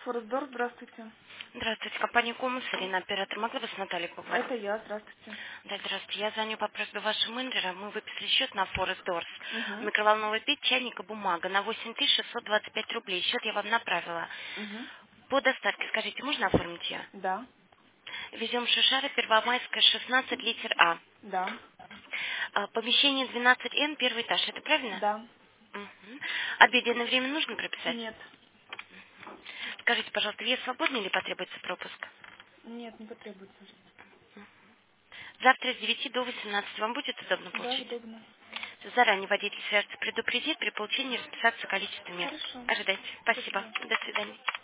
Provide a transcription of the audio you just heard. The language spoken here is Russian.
Форсдор, здравствуйте. Здравствуйте, компания Комус, Ирина, оператор. Могла бы с Натальей поговорить? Это я, здравствуйте. Да, здравствуйте. Я звоню по просьбе вашего менеджера. Мы выписали счет на Forest Doors. Угу. Микроволновая печь, чайник и бумага на 8625 рублей. Счет я вам направила. Угу. По доставке, скажите, можно оформить ее? Да, Везем Шишара, Первомайская, 16, литер А. да, Помещение 12Н, первый этаж. Это правильно? да. Мгм. Обеденное время нужно прописать? Нет, Скажите, пожалуйста, вес свободный или потребуется пропуск? нет, не потребуется. Завтра с 9 до 18 вам будет удобно Да, получить? удобно. Заранее водитель свяжется, предупредит, при получении расписаться количество мест. Хорошо. Ожидайте. Спасибо. Спасибо. До свидания.